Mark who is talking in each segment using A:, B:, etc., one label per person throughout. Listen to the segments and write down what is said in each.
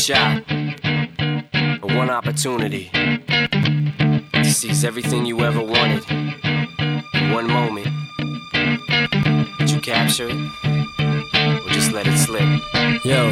A: shot, or one opportunity to seize everything you ever wanted in one moment. Did you capture it, or just let it slip?
B: Yo.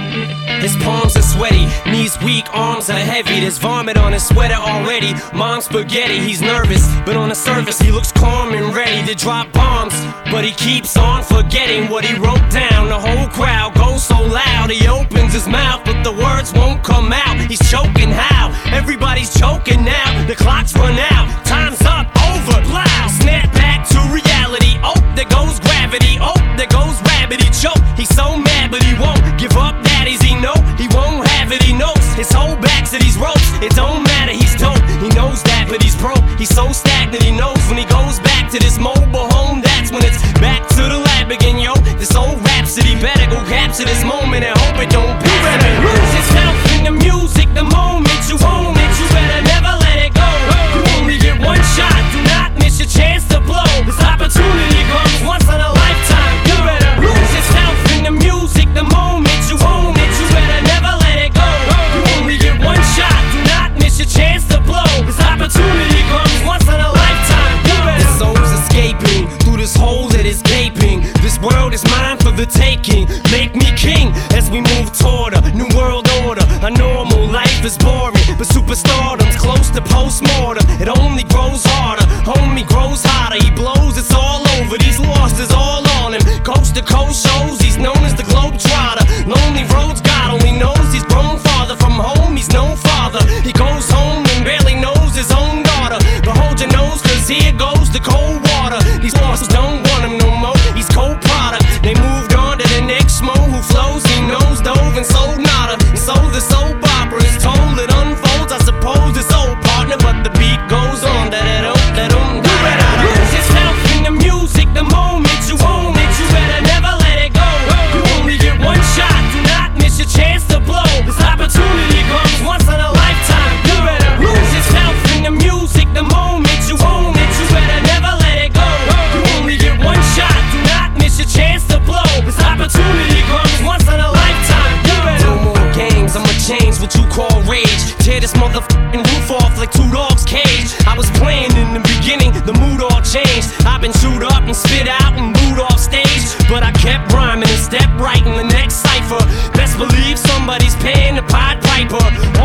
B: His palms are sweaty, knees weak, arms are heavy. There's vomit on his sweater already. Mom's spaghetti, he's nervous, but on the surface he looks calm and ready to drop bombs. But he keeps on forgetting what he wrote down. The whole crowd goes so loud, he opens his mouth, but the words won't come out. He's choking how? Everybody's choking now. The clock's run out, time's up, over, plow. Snap back to reality, oh, there goes gravity. Oh, there goes rabbit, he choke. He's so mad, but he won't give up. Daddies, he know he won't have it, he knows his whole back to these ropes. It don't matter, he's dope, he knows that, but he's broke. He's so stagnant, he knows when he goes back to this mobile home, that's when it's back to the lab again, yo. This old rhapsody, better go capture this moment and hope it don't pass. You better lose yourself in the music the moment you own it. You better never let it go. You only get one shot, do not miss your chance to blow. This opportunity comes once in a lifetime. You better lose yourself in the music the moment you own it. You better never let it go. You only get one shot, do not miss your chance to blow. This opportunity comes once in a lifetime. You better. The soul's escaping through this hole that is gaping. This world is mine for the taking. Make me king as we move toward a new world order. A normal life is boring, but superstardom's close to postmortem. It only grows harder, homie grows hotter. He blows, it's all over. These losses all on him. Coast to coast shows, he's known as the Globetrotter. Lonely roads, God only knows he's grown farther from home. He's no father. He goes home and barely knows his own daughter. But hold your nose, cause here goes the cold water. These losses don't want him no more. He's cold product. They moved on to the next mo who flows. He knows dove and sold nada. And so the soap opera is told. It unfolds, I suppose it's old partner, but the beat goes on. Da-da-dum. You better lose yourself in the music the moment you own it. You better never let it go. You only get one shot, do not miss your chance to blow. This opportunity comes once in a lifetime. You better lose yourself in the music the moment you own it. You better never let it go. You only get one shot, do not miss your chance to blow. This opportunity comes once in a lifetime. You better. No more games, I'ma change what you call rage. Tear this motherfucking roof off like two dogs' cage. I was playing in the beginning, the mood all changed. I've been chewed up and spit out and booed off stage, but I kept rhyming and stepped right in the next cipher. Best believe somebody's paying the Pied Piper.